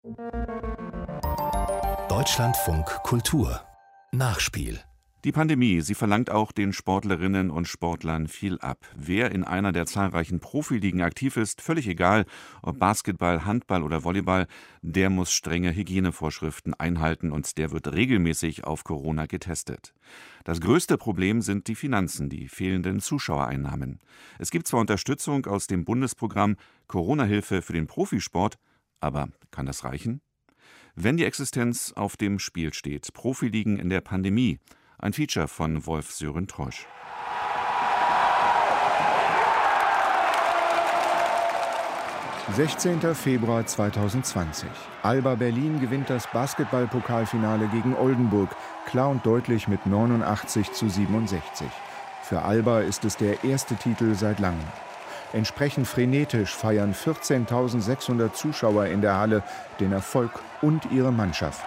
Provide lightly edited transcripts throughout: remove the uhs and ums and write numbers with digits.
Deutschlandfunk Kultur Nachspiel. Die Pandemie, sie verlangt auch den Sportlerinnen und Sportlern viel ab. Wer in einer der zahlreichen Profiligen aktiv ist, völlig egal, ob Basketball, Handball oder Volleyball, der muss strenge Hygienevorschriften einhalten und der wird regelmäßig auf Corona getestet. Das größte Problem sind die Finanzen, die fehlenden Zuschauereinnahmen. Es gibt zwar Unterstützung aus dem Bundesprogramm Corona-Hilfe für den Profisport, aber kann das reichen? Wenn die Existenz auf dem Spiel steht, Profiligen in der Pandemie, ein Feature von Wolf-Sören Trosch. »16. Februar 2020. Alba Berlin gewinnt das Basketball-Pokalfinale gegen Oldenburg, klar und deutlich mit 89:67. Für Alba ist es der erste Titel seit langem. Entsprechend frenetisch feiern 14.600 Zuschauer in der Halle den Erfolg und ihre Mannschaft.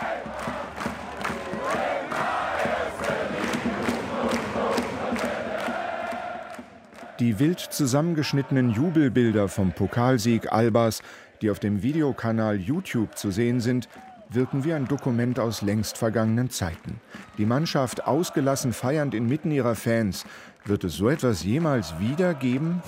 Die wild zusammengeschnittenen Jubelbilder vom Pokalsieg Albas, die auf dem Videokanal YouTube zu sehen sind, wirken wie ein Dokument aus längst vergangenen Zeiten. Die Mannschaft ausgelassen feiernd inmitten ihrer Fans. Wird es so etwas jemals wieder geben?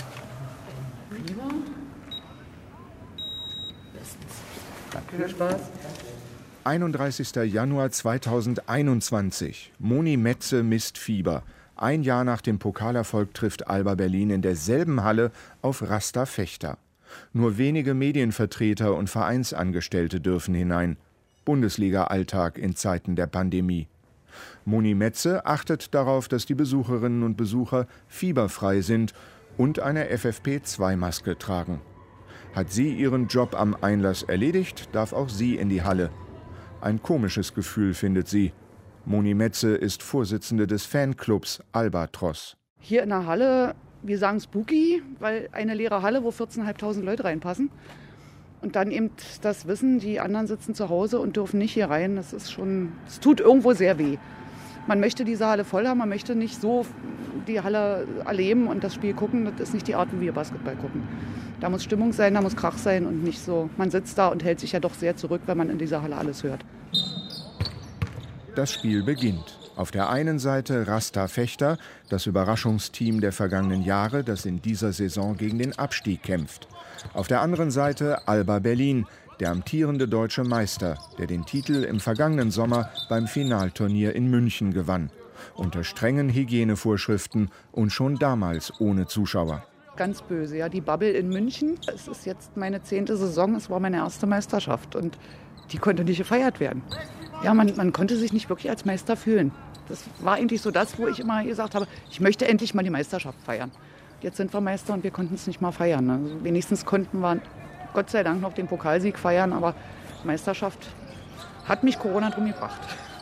Danke. Viel Spaß. 31. Januar 2021. Moni Metze misst Fieber. Ein Jahr nach dem Pokalerfolg trifft Alba Berlin in derselben Halle auf Rasta Fechter. Nur wenige Medienvertreter und Vereinsangestellte dürfen hinein. Bundesliga-Alltag in Zeiten der Pandemie. Moni Metze achtet darauf, dass die Besucherinnen und Besucher fieberfrei sind und eine FFP2-Maske tragen. Hat sie ihren Job am Einlass erledigt, darf auch sie in die Halle. Ein komisches Gefühl findet sie. Moni Metze ist Vorsitzende des Fanclubs Albatros. Hier in der Halle, wir sagen spooky, weil eine leere Halle, wo 14.500 Leute reinpassen. Und dann eben das Wissen, die anderen sitzen zu Hause und dürfen nicht hier rein. Das tut irgendwo sehr weh. Man möchte diese Halle voll haben, man möchte nicht so die Halle erleben und das Spiel gucken. Das ist nicht die Art, wie wir Basketball gucken. Da muss Stimmung sein, da muss Krach sein und nicht so. Man sitzt da und hält sich ja doch sehr zurück, wenn man in dieser Halle alles hört. Das Spiel beginnt. Auf der einen Seite Rasta Fechter, das Überraschungsteam der vergangenen Jahre, das in dieser Saison gegen den Abstieg kämpft. Auf der anderen Seite Alba Berlin, der amtierende deutsche Meister, der den Titel im vergangenen Sommer beim Finalturnier in München gewann. Unter strengen Hygienevorschriften und schon damals ohne Zuschauer. Ganz böse, ja, die Bubble in München. Es ist jetzt meine 10. Saison, es war meine erste Meisterschaft und die konnte nicht gefeiert werden. Ja, man konnte sich nicht wirklich als Meister fühlen. Das war eigentlich so das, wo ich immer gesagt habe, ich möchte endlich mal die Meisterschaft feiern. Jetzt sind wir Meister und wir konnten es nicht mal feiern. Also wenigstens konnten wir Gott sei Dank noch den Pokalsieg feiern, aber Meisterschaft hat mich Corona drum gebracht.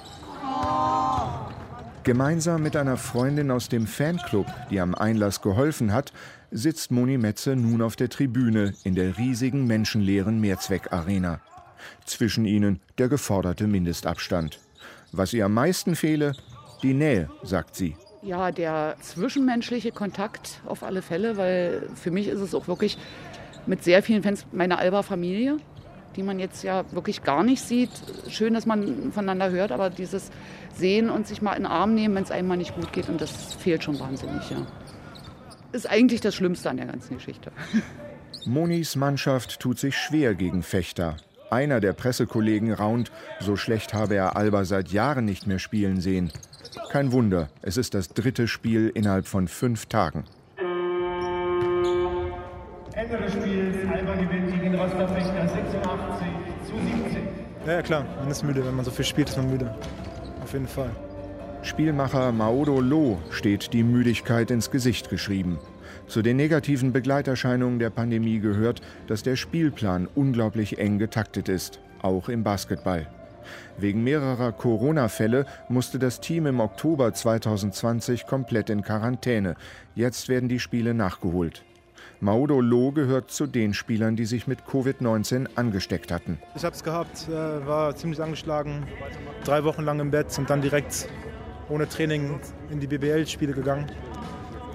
Gemeinsam mit einer Freundin aus dem Fanclub, die am Einlass geholfen hat, sitzt Moni Metze nun auf der Tribüne in der riesigen menschenleeren Mehrzweckarena. Zwischen ihnen der geforderte Mindestabstand. Was ihr am meisten fehle, die Nähe, sagt sie. Ja, der zwischenmenschliche Kontakt auf alle Fälle, weil für mich ist es auch wirklich mit sehr vielen Fans meine Alba-Familie, die man jetzt ja wirklich gar nicht sieht. Schön, dass man voneinander hört, aber dieses Sehen und sich mal in den Arm nehmen, wenn es einem mal nicht gut geht, und das fehlt schon wahnsinnig, ja. Ist eigentlich das Schlimmste an der ganzen Geschichte. Monis Mannschaft tut sich schwer gegen Fechter. Einer der Pressekollegen raunt, so schlecht habe er Alba seit Jahren nicht mehr spielen sehen. Kein Wunder, es ist das 3. Spiel innerhalb von 5 Tagen. Ende des Spiels, Alba gewinnt gegen Rasta Fechter 86:17. Ja klar, man ist müde, wenn man so viel spielt, ist man müde. Auf jeden Fall. Spielmacher Maodo Lo steht die Müdigkeit ins Gesicht geschrieben. Zu den negativen Begleiterscheinungen der Pandemie gehört, dass der Spielplan unglaublich eng getaktet ist, auch im Basketball. Wegen mehrerer Corona-Fälle musste das Team im Oktober 2020 komplett in Quarantäne. Jetzt werden die Spiele nachgeholt. Maodo Lo gehört zu den Spielern, die sich mit Covid-19 angesteckt hatten. Ich habe es gehabt, war ziemlich angeschlagen, 3 Wochen lang im Bett und dann direkt ohne Training in die BBL-Spiele gegangen.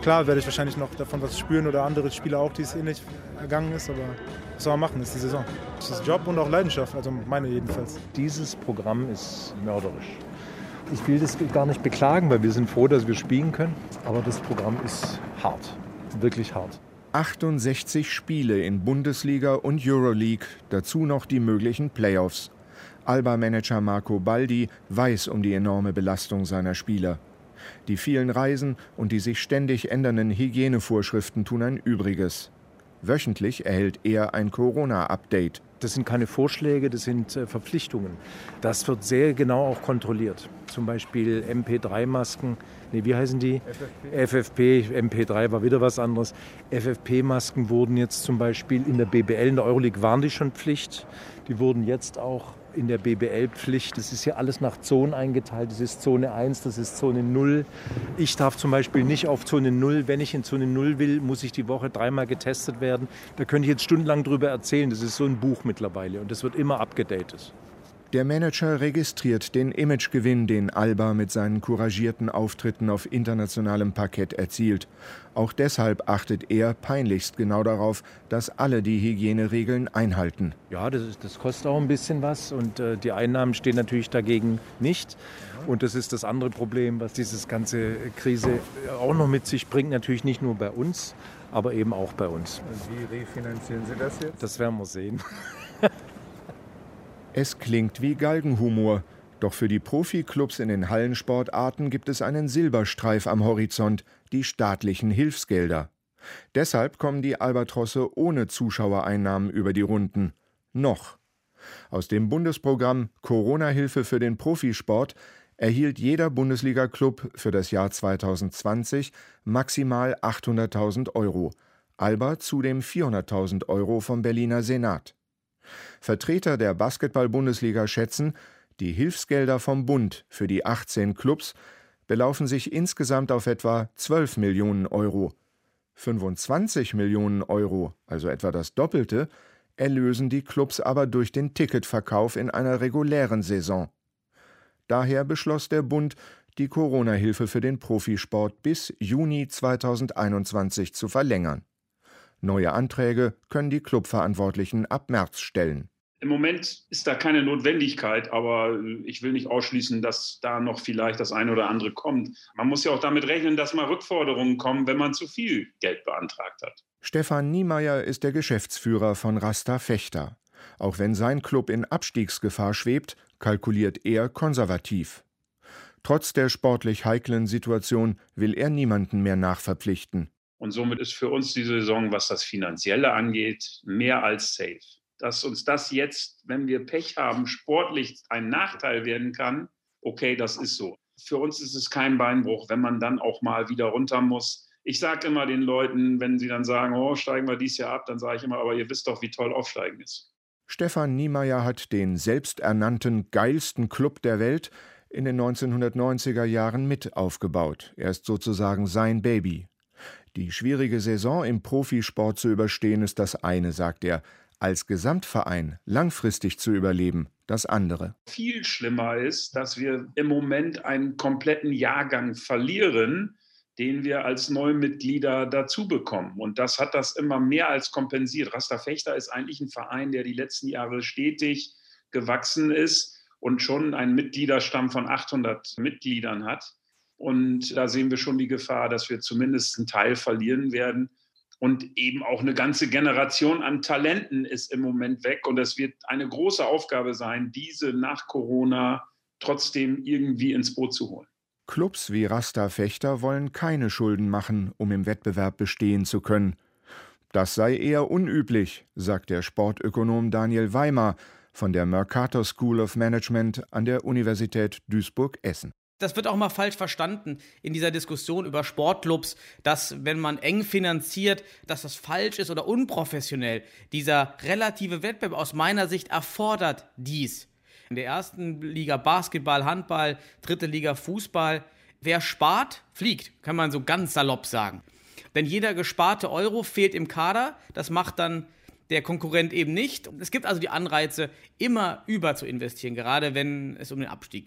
Klar werde ich wahrscheinlich noch davon was spüren oder andere Spieler auch, die es ähnlich ergangen ist, aber was soll man machen, das ist die Saison. Das ist Job und auch Leidenschaft, also meine jedenfalls. Dieses Programm ist mörderisch. Ich will das gar nicht beklagen, weil wir sind froh, dass wir spielen können, aber das Programm ist hart, wirklich hart. 68 Spiele in Bundesliga und Euroleague, dazu noch die möglichen Playoffs. Alba-Manager Marco Baldi weiß um die enorme Belastung seiner Spieler. Die vielen Reisen und die sich ständig ändernden Hygienevorschriften tun ein Übriges. Wöchentlich erhält er ein Corona-Update. Das sind keine Vorschläge, das sind Verpflichtungen. Das wird sehr genau auch kontrolliert. Zum Beispiel MP3-Masken, wie heißen die? FFP, MP3 war wieder was anderes. FFP-Masken wurden jetzt zum Beispiel in der BBL, in der Euroleague waren die schon Pflicht. Die wurden jetzt auch in der BBL Pflicht. Das ist hier alles nach Zonen eingeteilt. Das ist Zone 1, das ist Zone 0. Ich darf zum Beispiel nicht auf Zone 0. Wenn ich in Zone 0 will, muss ich die Woche 3-mal getestet werden. Da könnte ich jetzt stundenlang drüber erzählen. Das ist so ein Buch mittlerweile und das wird immer abgedatet. Der Manager registriert den Imagegewinn, den Alba mit seinen couragierten Auftritten auf internationalem Parkett erzielt. Auch deshalb achtet er peinlichst genau darauf, dass alle die Hygieneregeln einhalten. Ja, das kostet auch ein bisschen was und die Einnahmen stehen natürlich dagegen nicht. Und das ist das andere Problem, was diese ganze Krise auch noch mit sich bringt. Natürlich nicht nur bei uns, aber eben auch bei uns. Und wie refinanzieren Sie das jetzt? Das werden wir sehen. Es klingt wie Galgenhumor, doch für die Profiklubs in den Hallensportarten gibt es einen Silberstreif am Horizont, die staatlichen Hilfsgelder. Deshalb kommen die Albatrosse ohne Zuschauereinnahmen über die Runden. Noch. Aus dem Bundesprogramm Corona-Hilfe für den Profisport erhielt jeder Bundesliga-Club für das Jahr 2020 maximal 800.000 €. Alba zudem 400.000 € vom Berliner Senat. Vertreter der Basketball-Bundesliga schätzen, die Hilfsgelder vom Bund für die 18 Clubs belaufen sich insgesamt auf etwa 12 Millionen €. 25 Millionen €, also etwa das Doppelte, erlösen die Clubs aber durch den Ticketverkauf in einer regulären Saison. Daher beschloss der Bund, die Corona-Hilfe für den Profisport bis Juni 2021 zu verlängern. Neue Anträge können die Clubverantwortlichen ab März stellen. Im Moment ist da keine Notwendigkeit, aber ich will nicht ausschließen, dass da noch vielleicht das eine oder andere kommt. Man muss ja auch damit rechnen, dass mal Rückforderungen kommen, wenn man zu viel Geld beantragt hat. Stefan Niemeyer ist der Geschäftsführer von Rasta Fechter. Auch wenn sein Club in Abstiegsgefahr schwebt, kalkuliert er konservativ. Trotz der sportlich heiklen Situation will er niemanden mehr nachverpflichten. Und somit ist für uns die Saison, was das Finanzielle angeht, mehr als safe. Dass uns das jetzt, wenn wir Pech haben, sportlich ein Nachteil werden kann, okay, das ist so. Für uns ist es kein Beinbruch, wenn man dann auch mal wieder runter muss. Ich sage immer den Leuten, wenn sie dann sagen, oh, steigen wir dieses Jahr ab, dann sage ich immer, aber ihr wisst doch, wie toll Aufsteigen ist. Stefan Niemeyer hat den selbsternannten geilsten Club der Welt in den 1990er Jahren mit aufgebaut. Er ist sozusagen sein Baby. Die schwierige Saison im Profisport zu überstehen ist das eine, sagt er. Als Gesamtverein langfristig zu überleben, das andere. Viel schlimmer ist, dass wir im Moment einen kompletten Jahrgang verlieren, den wir als Neumitglieder dazu bekommen. Und das hat das immer mehr als kompensiert. Rasta Fechter ist eigentlich ein Verein, der die letzten Jahre stetig gewachsen ist und schon einen Mitgliederstamm von 800 Mitgliedern hat. Und da sehen wir schon die Gefahr, dass wir zumindest einen Teil verlieren werden. Und eben auch eine ganze Generation an Talenten ist im Moment weg. Und es wird eine große Aufgabe sein, diese nach Corona trotzdem irgendwie ins Boot zu holen. Clubs wie Rasta Fechter wollen keine Schulden machen, um im Wettbewerb bestehen zu können. Das sei eher unüblich, sagt der Sportökonom Daniel Weimar von der Mercator School of Management an der Universität Duisburg-Essen. Das wird auch mal falsch verstanden in dieser Diskussion über Sportclubs, dass, wenn man eng finanziert, dass das falsch ist oder unprofessionell. Dieser relative Wettbewerb aus meiner Sicht erfordert dies. In der ersten Liga Basketball, Handball, dritte Liga Fußball. Wer spart, fliegt, kann man so ganz salopp sagen. Denn jeder gesparte Euro fehlt im Kader, das macht dann der Konkurrent eben nicht. Es gibt also die Anreize, immer über zu investieren, gerade wenn es um den Abstieg geht.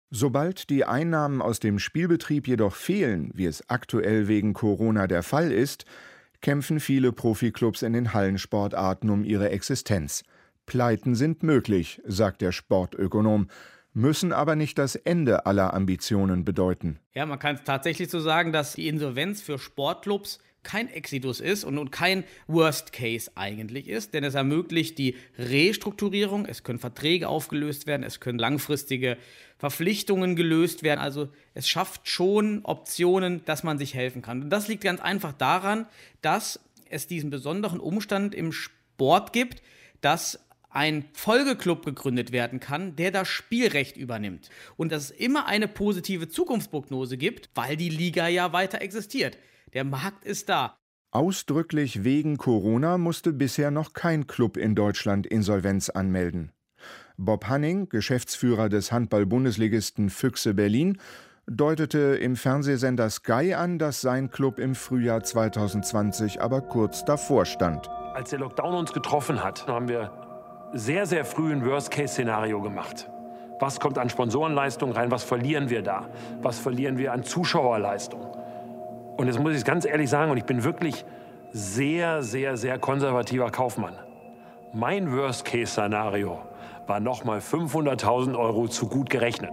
Sobald die Einnahmen aus dem Spielbetrieb jedoch fehlen, wie es aktuell wegen Corona der Fall ist, kämpfen viele Profiklubs in den Hallensportarten um ihre Existenz. Pleiten sind möglich, sagt der Sportökonom, müssen aber nicht das Ende aller Ambitionen bedeuten. Ja, man kann tatsächlich so sagen, dass die Insolvenz für Sportclubs kein Exodus ist und kein Worst Case eigentlich ist, denn es ermöglicht die Restrukturierung, es können Verträge aufgelöst werden, es können langfristige Verpflichtungen gelöst werden, also es schafft schon Optionen, dass man sich helfen kann. Und das liegt ganz einfach daran, dass es diesen besonderen Umstand im Sport gibt, dass ein Folgeclub gegründet werden kann, der das Spielrecht übernimmt. Und dass es immer eine positive Zukunftsprognose gibt, weil die Liga ja weiter existiert. Der Markt ist da. Ausdrücklich wegen Corona musste bisher noch kein Club in Deutschland Insolvenz anmelden. Bob Hanning, Geschäftsführer des Handball-Bundesligisten Füchse Berlin, deutete im Fernsehsender Sky an, dass sein Club im Frühjahr 2020 aber kurz davor stand. Als der Lockdown uns getroffen hat, haben wir sehr, sehr früh ein Worst-Case-Szenario gemacht. Was kommt an Sponsorenleistung rein? Was verlieren wir da? Was verlieren wir an Zuschauerleistung? Und jetzt muss ich es ganz ehrlich sagen, und ich bin wirklich sehr, sehr, sehr konservativer Kaufmann. Mein Worst-Case-Szenario war nochmal 500.000 € zu gut gerechnet.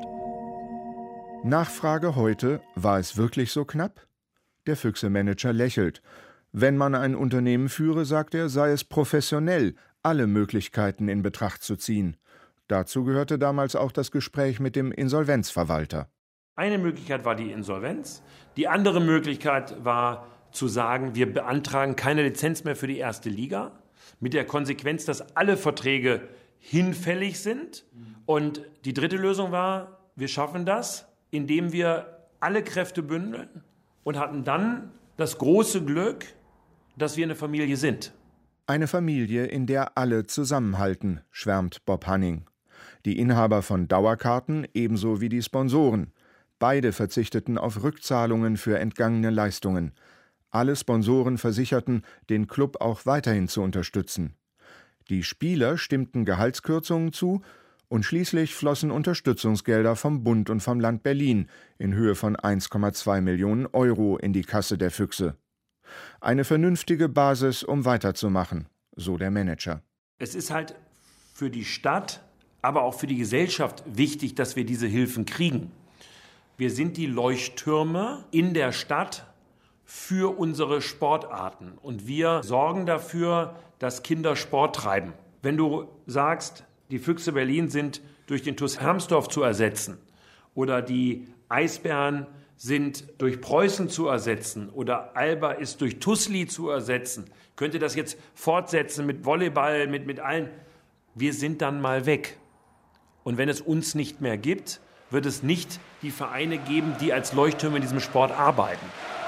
Nachfrage heute, war es wirklich so knapp? Der Füchse-Manager lächelt. Wenn man ein Unternehmen führe, sagt er, sei es professionell, alle Möglichkeiten in Betracht zu ziehen. Dazu gehörte damals auch das Gespräch mit dem Insolvenzverwalter. Eine Möglichkeit war die Insolvenz. Die andere Möglichkeit war zu sagen, wir beantragen keine Lizenz mehr für die erste Liga. Mit der Konsequenz, dass alle Verträge hinfällig sind. Und die dritte Lösung war, wir schaffen das, indem wir alle Kräfte bündeln und hatten dann das große Glück, dass wir eine Familie sind. Eine Familie, in der alle zusammenhalten, schwärmt Bob Hanning. Die Inhaber von Dauerkarten ebenso wie die Sponsoren. Beide verzichteten auf Rückzahlungen für entgangene Leistungen. Alle Sponsoren versicherten, den Club auch weiterhin zu unterstützen. Die Spieler stimmten Gehaltskürzungen zu und schließlich flossen Unterstützungsgelder vom Bund und vom Land Berlin in Höhe von 1,2 Millionen € in die Kasse der Füchse. Eine vernünftige Basis, um weiterzumachen, so der Manager. Es ist halt für die Stadt, aber auch für die Gesellschaft wichtig, dass wir diese Hilfen kriegen. Wir sind die Leuchttürme in der Stadt für unsere Sportarten. Und wir sorgen dafür, dass Kinder Sport treiben. Wenn du sagst, die Füchse Berlin sind durch den TuS Hermsdorf zu ersetzen oder die Eisbären sind durch Preußen zu ersetzen oder Alba ist durch Tussli zu ersetzen, könnt ihr das jetzt fortsetzen mit Volleyball, mit allen. Wir sind dann mal weg. Und wenn es uns nicht mehr gibt, wird es nicht die Vereine geben, die als Leuchttürme in diesem Sport arbeiten.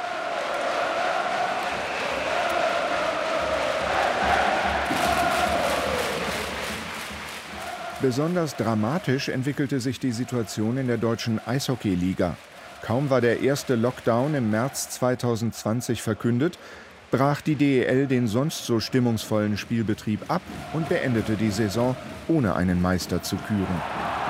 Besonders dramatisch entwickelte sich die Situation in der deutschen Eishockeyliga. Kaum war der erste Lockdown im März 2020 verkündet, brach die DEL den sonst so stimmungsvollen Spielbetrieb ab und beendete die Saison, ohne einen Meister zu küren.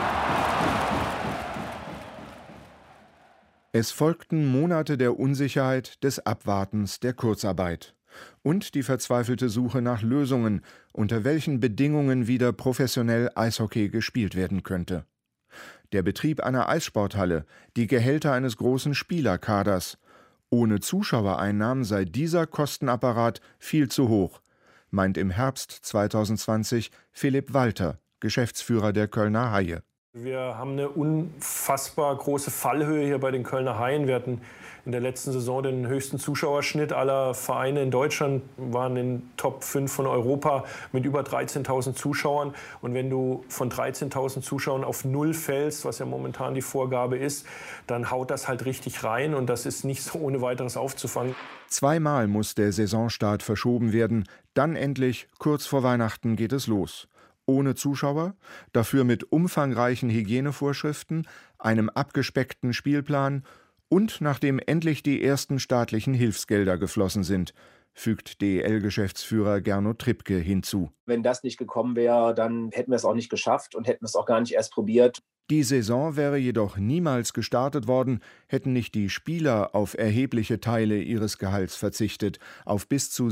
Es folgten Monate der Unsicherheit, des Abwartens, der Kurzarbeit und die verzweifelte Suche nach Lösungen, unter welchen Bedingungen wieder professionell Eishockey gespielt werden könnte. Der Betrieb einer Eissporthalle, die Gehälter eines großen Spielerkaders. Ohne Zuschauereinnahmen sei dieser Kostenapparat viel zu hoch, meint im Herbst 2020 Philipp Walter, Geschäftsführer der Kölner Haie. Wir haben eine unfassbar große Fallhöhe hier bei den Kölner Haien. Wir hatten in der letzten Saison den höchsten Zuschauerschnitt aller Vereine in Deutschland, waren in Top 5 von Europa mit über 13.000 Zuschauern. Und wenn du von 13.000 Zuschauern auf 0 fällst, was ja momentan die Vorgabe ist, dann haut das halt richtig rein und das ist nicht so ohne weiteres aufzufangen. Zweimal muss der Saisonstart verschoben werden, dann endlich, kurz vor Weihnachten, geht es los. Ohne Zuschauer, dafür mit umfangreichen Hygienevorschriften, einem abgespeckten Spielplan und nachdem endlich die ersten staatlichen Hilfsgelder geflossen sind. fügt DEL-Geschäftsführer Gernot Trippke hinzu. Wenn das nicht gekommen wäre, dann hätten wir es auch nicht geschafft und hätten es auch gar nicht erst probiert. Die Saison wäre jedoch niemals gestartet worden, hätten nicht die Spieler auf erhebliche Teile ihres Gehalts verzichtet. Auf bis zu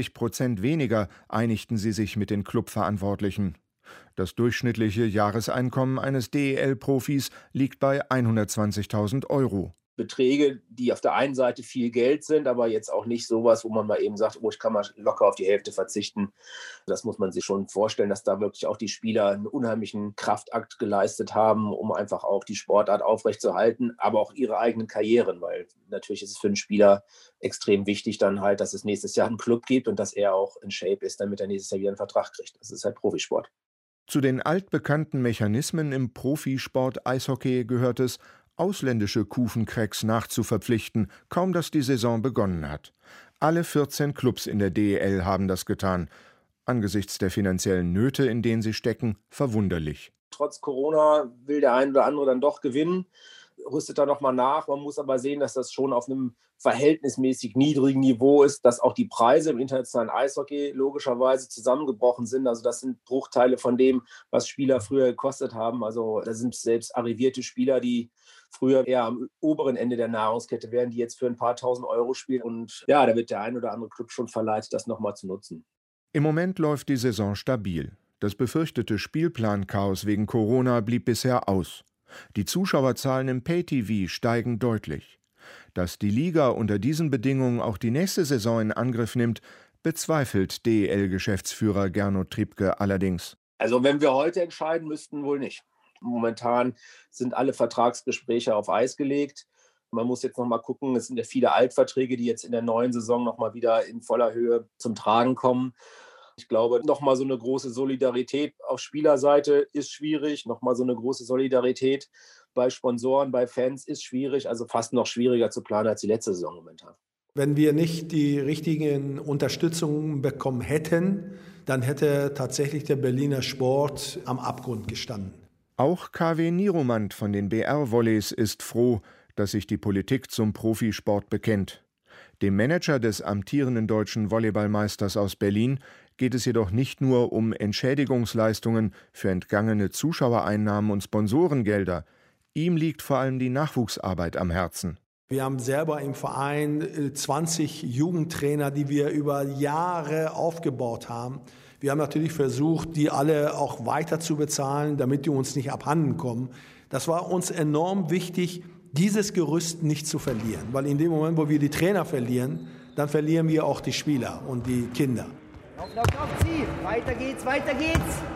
60% weniger einigten sie sich mit den Clubverantwortlichen. Das durchschnittliche Jahreseinkommen eines DEL-Profis liegt bei 120.000 €. Beträge, die auf der einen Seite viel Geld sind, aber jetzt auch nicht sowas, wo man mal eben sagt, oh, ich kann mal locker auf die Hälfte verzichten. Das muss man sich schon vorstellen, dass da wirklich auch die Spieler einen unheimlichen Kraftakt geleistet haben, um einfach auch die Sportart aufrechtzuerhalten, aber auch ihre eigenen Karrieren, weil natürlich ist es für einen Spieler extrem wichtig dann halt, dass es nächstes Jahr einen Club gibt und dass er auch in Shape ist, damit er nächstes Jahr wieder einen Vertrag kriegt. Das ist halt Profisport. Zu den altbekannten Mechanismen im Profisport Eishockey gehört es, ausländische Kufencracks nachzuverpflichten, kaum dass die Saison begonnen hat. Alle 14 Clubs in der DEL haben das getan. Angesichts der finanziellen Nöte, in denen sie stecken, verwunderlich. Trotz Corona will der ein oder andere dann doch gewinnen, rüstet da nochmal nach. Man muss aber sehen, dass das schon auf einem verhältnismäßig niedrigen Niveau ist, dass auch die Preise im internationalen Eishockey logischerweise zusammengebrochen sind. Also das sind Bruchteile von dem, was Spieler früher gekostet haben. Also da sind selbst arrivierte Spieler, die früher eher am oberen Ende der Nahrungskette wären, die jetzt für ein paar tausend Euro spielen. Und ja, da wird der ein oder andere Club schon verleitet, das nochmal zu nutzen. Im Moment läuft die Saison stabil. Das befürchtete Spielplanchaos wegen Corona blieb bisher aus. Die Zuschauerzahlen im Pay-TV steigen deutlich. Dass die Liga unter diesen Bedingungen auch die nächste Saison in Angriff nimmt, bezweifelt DEL-Geschäftsführer Gernot Trippke allerdings. Also wenn wir heute entscheiden müssten, wohl nicht. Momentan sind alle Vertragsgespräche auf Eis gelegt. Man muss jetzt noch mal gucken, es sind ja viele Altverträge, die jetzt in der neuen Saison noch mal wieder in voller Höhe zum Tragen kommen. Ich glaube, noch mal so eine große Solidarität auf Spielerseite ist schwierig. Noch mal so eine große Solidarität bei Sponsoren, bei Fans ist schwierig. Also fast noch schwieriger zu planen als die letzte Saison momentan. Wenn wir nicht die richtigen Unterstützungen bekommen hätten, dann hätte tatsächlich der Berliner Sport am Abgrund gestanden. Auch KW Niromand von den BR-Volleys ist froh, dass sich die Politik zum Profisport bekennt. Dem Manager des amtierenden deutschen Volleyballmeisters aus Berlin geht es jedoch nicht nur um Entschädigungsleistungen für entgangene Zuschauereinnahmen und Sponsorengelder. Ihm liegt vor allem die Nachwuchsarbeit am Herzen. Wir haben selber im Verein 20 Jugendtrainer, die wir über Jahre aufgebaut haben. Wir haben natürlich versucht, die alle auch weiter zu bezahlen, damit die uns nicht abhanden kommen. Das war uns enorm wichtig, dieses Gerüst nicht zu verlieren. Weil in dem Moment, wo wir die Trainer verlieren, dann verlieren wir auch die Spieler und die Kinder. Lauf, zieh! Weiter geht's, weiter geht's!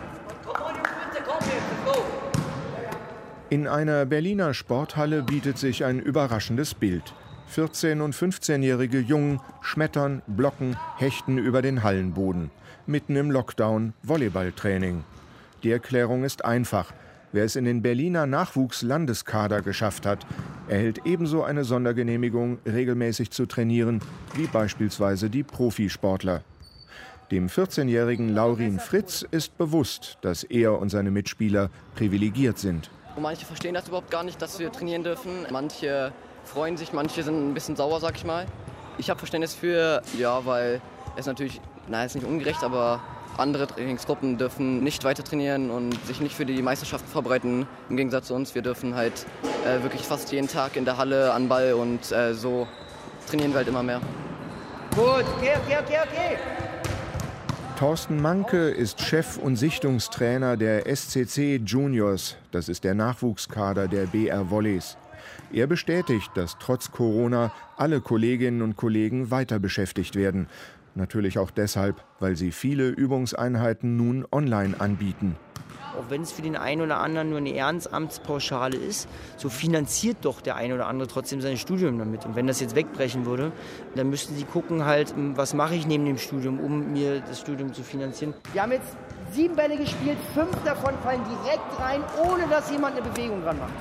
In einer Berliner Sporthalle bietet sich ein überraschendes Bild. 14- und 15-jährige Jungen schmettern, blocken, hechten über den Hallenboden. Mitten im Lockdown Volleyballtraining. Die Erklärung ist einfach. Wer es in den Berliner Nachwuchslandeskader geschafft hat, erhält ebenso eine Sondergenehmigung, regelmäßig zu trainieren, wie beispielsweise die Profisportler. Dem 14-jährigen Laurin Fritz ist bewusst, dass er und seine Mitspieler privilegiert sind. Manche verstehen das überhaupt gar nicht, dass wir trainieren dürfen. Manche freuen sich, manche sind ein bisschen sauer, sag ich mal. Ich habe Verständnis für, ja, weil es natürlich, ist nicht ungerecht, aber andere Trainingsgruppen dürfen nicht weiter trainieren und sich nicht für die Meisterschaften vorbereiten. Im Gegensatz zu uns, wir dürfen halt wirklich fast jeden Tag in der Halle an Ball und so trainieren wir halt immer mehr. Gut, okay. Thorsten Manke ist Chef und Sichtungstrainer der SCC Juniors, das ist der Nachwuchskader der BR Volleys. Er bestätigt, dass trotz Corona alle Kolleginnen und Kollegen weiter beschäftigt werden. Natürlich auch deshalb, weil sie viele Übungseinheiten nun online anbieten. Auch wenn es für den einen oder anderen nur eine Ehrenamtspauschale ist, so finanziert doch der eine oder andere trotzdem sein Studium damit. Und wenn das jetzt wegbrechen würde, dann müssten sie gucken halt, was mache ich neben dem Studium, um mir das Studium zu finanzieren. Wir haben jetzt 7 Bälle gespielt, 5 davon fallen direkt rein, ohne dass jemand eine Bewegung dran macht.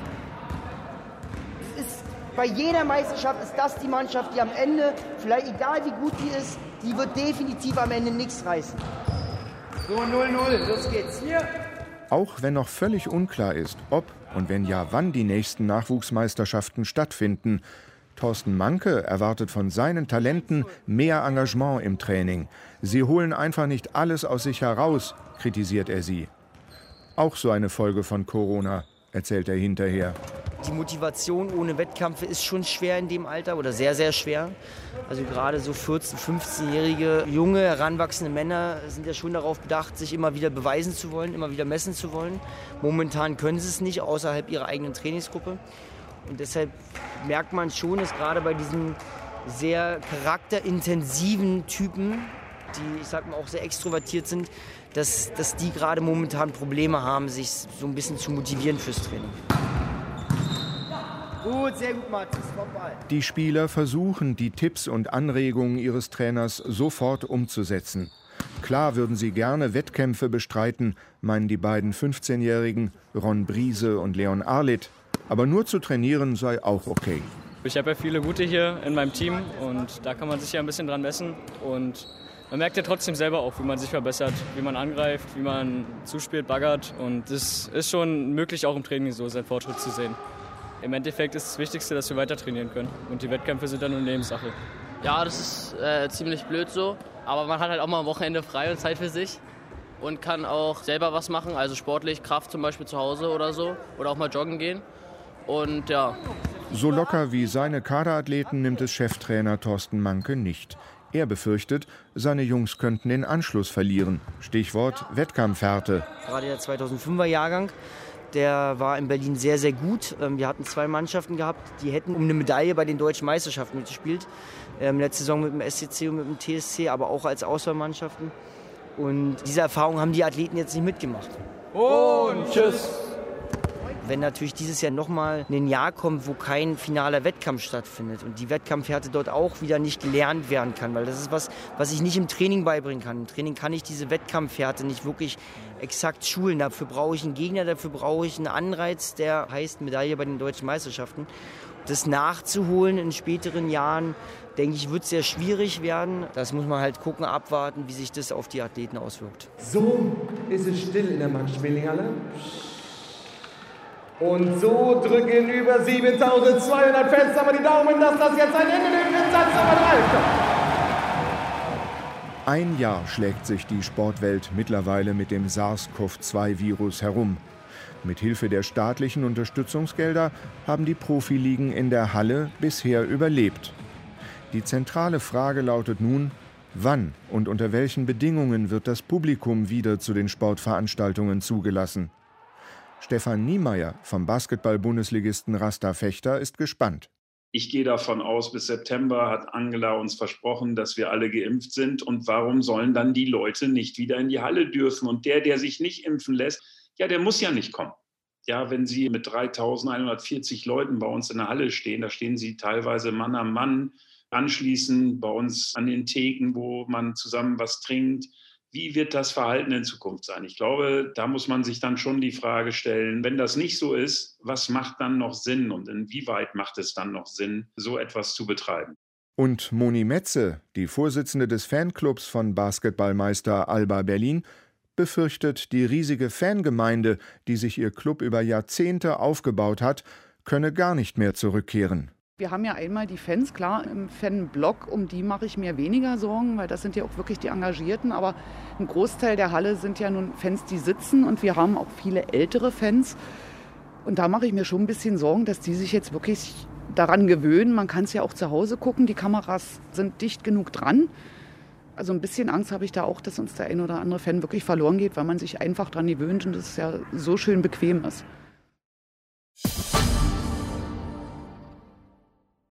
Bei jeder Meisterschaft ist das die Mannschaft, die am Ende, vielleicht egal wie gut die ist, die wird definitiv am Ende nichts reißen. So, 0-0, los geht's. Hier. Auch wenn noch völlig unklar ist, ob und wenn ja wann die nächsten Nachwuchsmeisterschaften stattfinden, Thorsten Manke erwartet von seinen Talenten mehr Engagement im Training. Sie holen einfach nicht alles aus sich heraus, kritisiert er sie. Auch so eine Folge von Corona, erzählt er hinterher. Die Motivation ohne Wettkämpfe ist schon schwer in dem Alter oder sehr, sehr schwer. Also gerade so 14-, 15-jährige, junge, heranwachsende Männer sind ja schon darauf bedacht, sich immer wieder beweisen zu wollen, immer wieder messen zu wollen. Momentan können sie es nicht außerhalb ihrer eigenen Trainingsgruppe. Und deshalb merkt man schon, dass gerade bei diesen sehr charakterintensiven Typen, die, ich sag mal, auch sehr extrovertiert sind, dass die gerade momentan Probleme haben, sich so ein bisschen zu motivieren fürs Training. Gut, sehr gut, Mathis. Top-Ball. Die Spieler versuchen, die Tipps und Anregungen ihres Trainers sofort umzusetzen. Klar würden sie gerne Wettkämpfe bestreiten, meinen die beiden 15-Jährigen Ron Briese und Leon Arlit. Aber nur zu trainieren sei auch okay. Ich habe ja viele Gute hier in meinem Team und da kann man sich ja ein bisschen dran messen. Und man merkt ja trotzdem selber auch, wie man sich verbessert, wie man angreift, wie man zuspielt, baggert. Und es ist schon möglich, auch im Training so seinen Fortschritt zu sehen. Im Endeffekt ist das Wichtigste, dass wir weiter trainieren können. Und die Wettkämpfe sind dann nur Nebensache. Ja, das ist ziemlich blöd so. Aber man hat halt auch mal am Wochenende frei und Zeit für sich. Und kann auch selber was machen, also sportlich, Kraft zum Beispiel zu Hause oder so. Oder auch mal joggen gehen. Und ja. So locker wie seine Kaderathleten nimmt es Cheftrainer Thorsten Manke nicht. Er befürchtet, seine Jungs könnten den Anschluss verlieren. Stichwort Wettkampfhärte. Gerade der 2005er Jahrgang, der war in Berlin sehr, sehr gut. Wir hatten 2 Mannschaften gehabt, die hätten um eine Medaille bei den deutschen Meisterschaften mitgespielt. Letzte Saison mit dem SCC und mit dem TSC, aber auch als Auswahlmannschaften. Und diese Erfahrung haben die Athleten jetzt nicht mitgemacht. Und tschüss. Wenn natürlich dieses Jahr nochmal ein Jahr kommt, wo kein finaler Wettkampf stattfindet und die Wettkampfhärte dort auch wieder nicht gelernt werden kann, weil das ist was ich nicht im Training beibringen kann. Im Training kann ich diese Wettkampfhärte nicht wirklich exakt schulen. Dafür brauche ich einen Gegner, dafür brauche ich einen Anreiz, der heißt Medaille bei den deutschen Meisterschaften. Das nachzuholen in späteren Jahren, denke ich, wird sehr schwierig werden. Das muss man halt gucken, abwarten, wie sich das auf die Athleten auswirkt. So ist es still in der Mann-Schmeling-Halle. Und so drücken über 7200 Fans aber die Daumen, dass das jetzt ein Ende nimmt in Satz Nummer 3. Ein Jahr schlägt sich die Sportwelt mittlerweile mit dem SARS-CoV-2-Virus herum. Mit Hilfe der staatlichen Unterstützungsgelder haben die Profiligen in der Halle bisher überlebt. Die zentrale Frage lautet nun, wann und unter welchen Bedingungen wird das Publikum wieder zu den Sportveranstaltungen zugelassen? Stefan Niemeyer vom Basketball-Bundesligisten Rasta Fechter ist gespannt. Ich gehe davon aus, bis September hat Angela uns versprochen, dass wir alle geimpft sind. Und warum sollen dann die Leute nicht wieder in die Halle dürfen? Und der sich nicht impfen lässt, ja, der muss ja nicht kommen. Ja, wenn Sie mit 3.140 Leuten bei uns in der Halle stehen, da stehen Sie teilweise Mann am Mann, anschließend bei uns an den Theken, wo man zusammen was trinkt. Wie wird das Verhalten in Zukunft sein? Ich glaube, da muss man sich dann schon die Frage stellen, wenn das nicht so ist, was macht dann noch Sinn und inwieweit macht es dann noch Sinn, so etwas zu betreiben? Und Moni Metze, die Vorsitzende des Fanclubs von Basketballmeister Alba Berlin, befürchtet, die riesige Fangemeinde, die sich ihr Club über Jahrzehnte aufgebaut hat, könne gar nicht mehr zurückkehren. Wir haben ja einmal die Fans, klar, im Fanblock, um die mache ich mir weniger Sorgen, weil das sind ja auch wirklich die Engagierten, aber ein Großteil der Halle sind ja nun Fans, die sitzen und wir haben auch viele ältere Fans und da mache ich mir schon ein bisschen Sorgen, dass die sich jetzt wirklich daran gewöhnen. Man kann es ja auch zu Hause gucken, die Kameras sind dicht genug dran. Also ein bisschen Angst habe ich da auch, dass uns der ein oder andere Fan wirklich verloren geht, weil man sich einfach daran gewöhnt und es ja so schön bequem ist.